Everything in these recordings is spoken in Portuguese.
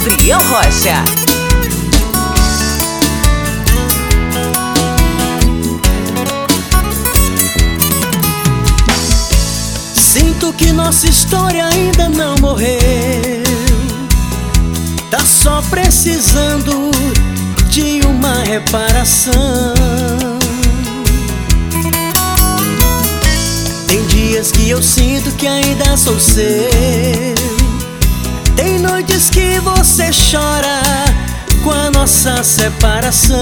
Gabriel Rocha. Sinto que nossa história ainda não morreu, tá só precisando de uma reparação. Tem dias que eu sinto que ainda sou seu, tem noites que você chora com a nossa separação.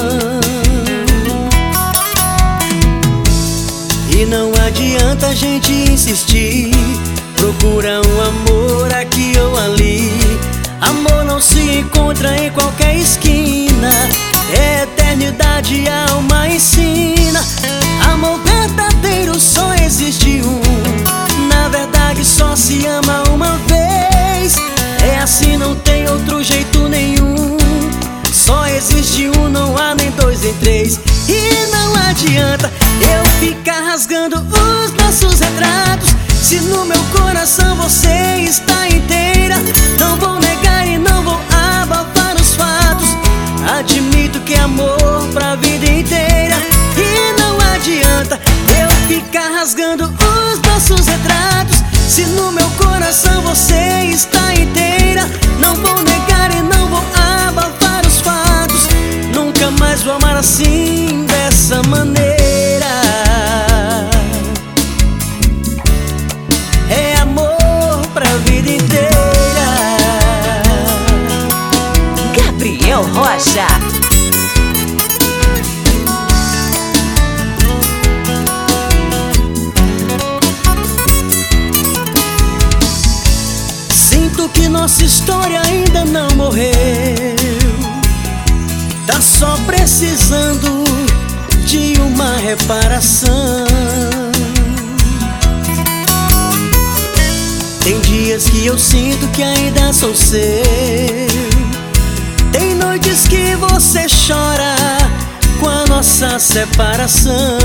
E não adianta a gente insistir, procura um amor aqui ou ali. Amor não se encontra em qualquer esquina, é eternidade, a alma ensina. Amor verdadeiro só existe um, na verdade só se ama uma vez. É assim, não tem outro jeito nenhum, só existe um, não há nem dois nem três. E não adianta eu ficar rasgando os nossos retratos, se no meu coração você está inteira. Não vou negar e não vou abafar os fatos, admito que é amor pra vida inteira. E não adianta eu ficar rasgando os nossos retratos, se no meu coração você está inteira. Não vou negar e não vou abafar os fatos, nunca mais vou amar assim, dessa maneira. É amor pra vida inteira. Gabriel Rocha. Sinto que nossa história ainda não morreu, tá só precisando de uma reparação. Tem dias que eu sinto que ainda sou seu, tem noites que você chora com a nossa separação.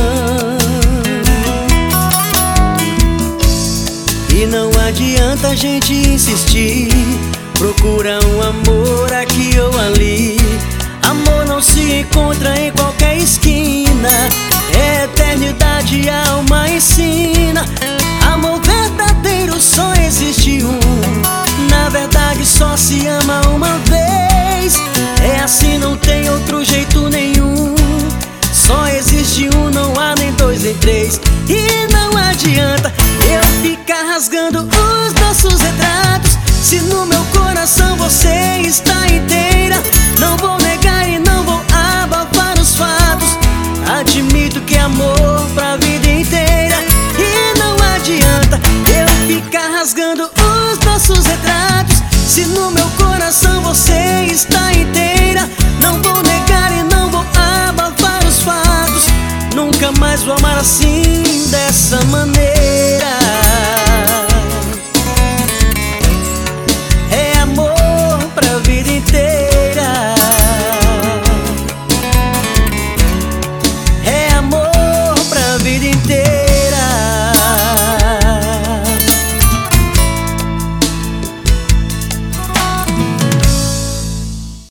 E não adianta a gente insistir, procura um amor aqui ou ali. Amor não se encontra em qualquer esquina, é eternidade, a alma ensina. Amor verdadeiro só existe um, na verdade só se ama uma vez. É assim, não tem outro jeito nenhum, só existe um, não há nem dois nem três. E não adianta eu ficar rasgando os nossos retratos, se no meu coração você está inteira. Não vou negar e não vou abafar os fatos, admito que é amor pra vida inteira. E não adianta eu ficar rasgando os nossos retratos, se no meu coração você está inteira. Não vou negar e não vou abafar os fatos, nunca mais vou amar assim,